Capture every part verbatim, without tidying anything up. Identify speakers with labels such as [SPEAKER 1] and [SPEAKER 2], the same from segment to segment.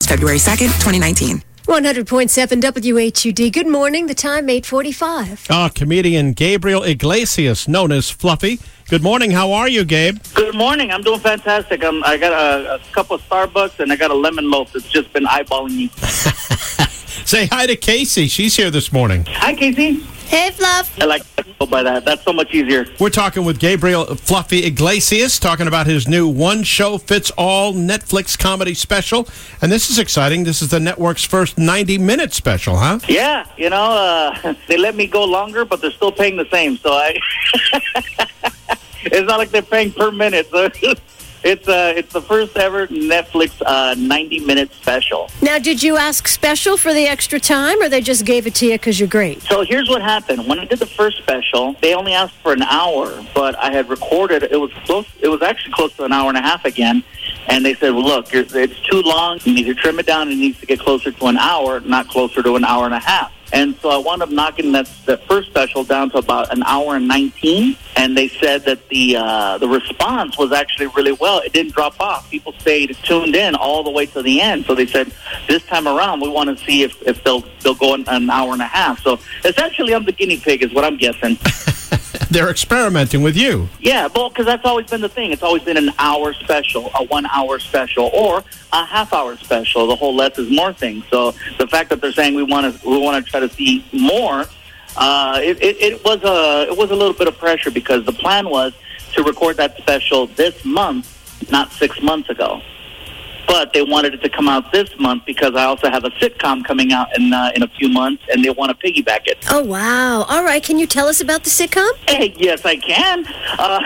[SPEAKER 1] February second, twenty nineteen.
[SPEAKER 2] one hundred point seven W H U D. Good morning. The time, eight forty-five.
[SPEAKER 3] Ah, comedian Gabriel Iglesias, known as Fluffy. Good morning. How are you, Gabe?
[SPEAKER 4] Good morning. I'm doing fantastic. I'm, I got a, a cup of Starbucks, and I got a lemon loaf that's just been eyeballing me.
[SPEAKER 3] Say hi to Casey. She's here this morning.
[SPEAKER 4] Hi, Casey.
[SPEAKER 2] Hey, Fluff.
[SPEAKER 4] I like to go by that. That's so much easier.
[SPEAKER 3] We're talking with Gabriel Fluffy Iglesias, talking about his new one-show-fits-all Netflix comedy special. And this is exciting. This is the network's first ninety-minute special, huh?
[SPEAKER 4] Yeah. You know, uh, they let me go longer, but they're still paying the same. So I... It's not like they're paying per minute. So it's uh, it's the first ever Netflix uh, ninety-minute special.
[SPEAKER 2] Now, did you ask special for the extra time, or they just gave it to you because you're great?
[SPEAKER 4] So here's what happened. When I did the first special, they only asked for an hour, but I had recorded. It was close. It was actually close to an hour and a half again. And they said, well, look, you're, it's too long. You need to trim it down. It needs to get closer to an hour, not closer to an hour and a half. And so I wound up knocking that, that first special down to about an hour and nineteen. And they said that the uh, the response was actually really well. It didn't drop off. People stayed tuned in all the way to the end. So they said, this time around, we want to see if, if they'll they'll go an, an hour and a half. So essentially, I'm the guinea pig is what I'm guessing.
[SPEAKER 3] They're experimenting with you.
[SPEAKER 4] Yeah, well, because that's always been the thing. It's always been an hour special, a one-hour special, or a half-hour special. The whole less is more thing. So the fact that they're saying we want to we want to try to see more, uh, it, it, it was a it was a little bit of pressure because the plan was to record that special this month, not six months ago. But they wanted it to come out this month because I also have a sitcom coming out in uh, in a few months, and they want to piggyback it.
[SPEAKER 2] Oh, wow. All right. Can you tell us about the sitcom?
[SPEAKER 4] Hey, yes, I can. Uh,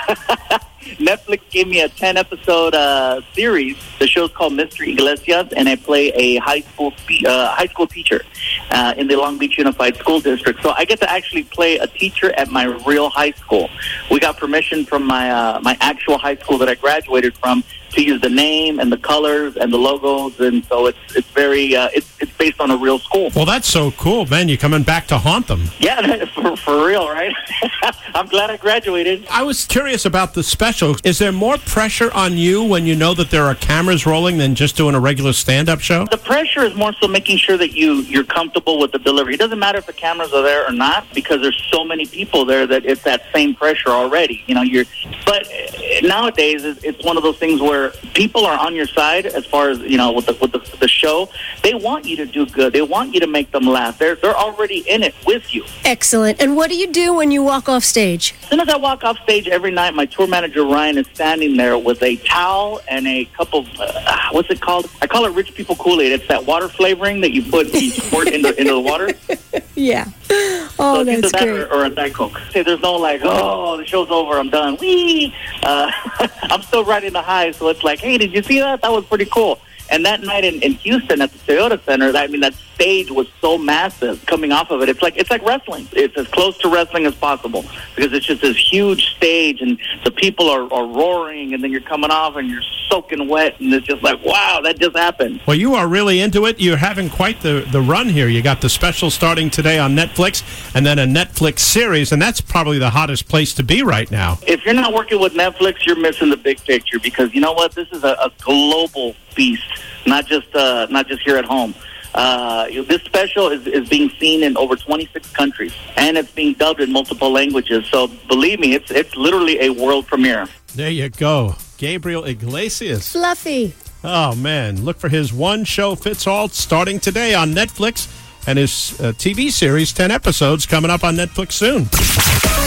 [SPEAKER 4] Netflix gave me a ten-episode uh, series. The show's called Mystery Iglesias, and I play a high school spe- uh, high school teacher uh, in the Long Beach Unified School District. So I get to actually play a teacher at my real high school. We got permission from my uh, my actual high school that I graduated from to use the name and the colors and the logos, and so it's it's very uh, it's it's based on a real school.
[SPEAKER 3] Well, that's so cool, man. You're coming back to haunt them.
[SPEAKER 4] Yeah, for for real, right? I'm glad I graduated.
[SPEAKER 3] I was curious about the special. Is there more pressure on you when you know that there are cameras rolling than just doing a regular stand-up show?
[SPEAKER 4] The pressure is more so making sure that you you're comfortable with the delivery. It doesn't matter if the cameras are there or not because there's so many people there that it's that same pressure already. You know, you're. But nowadays, it's one of those things where people are on your side as far as, you know, with the with the, the show. They want you to do good. They want you to make them laugh. They're they're already in it with you.
[SPEAKER 2] Excellent. And what do you do when you walk off stage?
[SPEAKER 4] As soon as I walk off stage every night, my tour manager, Ryan, is standing there with a towel and a cup of, uh, what's it called? I call it Rich People Kool-Aid. It's that water flavoring that you put, you squirt into, into the water.
[SPEAKER 2] Yeah. Oh,
[SPEAKER 4] so
[SPEAKER 2] that's
[SPEAKER 4] that
[SPEAKER 2] great.
[SPEAKER 4] Or, or a Diet Coke. Say, there's no like, oh, the show's over, I'm done. Whee! Uh, I'm still riding the high, so it's like, hey, did you see that? That was pretty cool. And that night in, in Houston at the Toyota Center, I mean, that stage was so massive coming off of it. It's like it's like wrestling. It's as close to wrestling as possible because it's just this huge stage and the people are, are roaring, and then you're coming off and you're soaking wet, and it's just like, wow, that just happened.
[SPEAKER 3] Well, you are really into it. You're having quite the, the run here. You got the special starting today on Netflix and then a Netflix series, and that's probably the hottest place to be right now.
[SPEAKER 4] If you're not working with Netflix, you're missing the big picture because you know what? This is a, a global beast, not just uh, not just here at home. Uh, this special is, is being seen in over twenty-six countries, and it's being dubbed in multiple languages. So believe me, it's it's literally a world premiere.
[SPEAKER 3] There you go. Gabriel Iglesias.
[SPEAKER 2] Fluffy.
[SPEAKER 3] Oh, man. Look for his one show fits all starting today on Netflix and his uh, T V series, ten episodes, coming up on Netflix soon.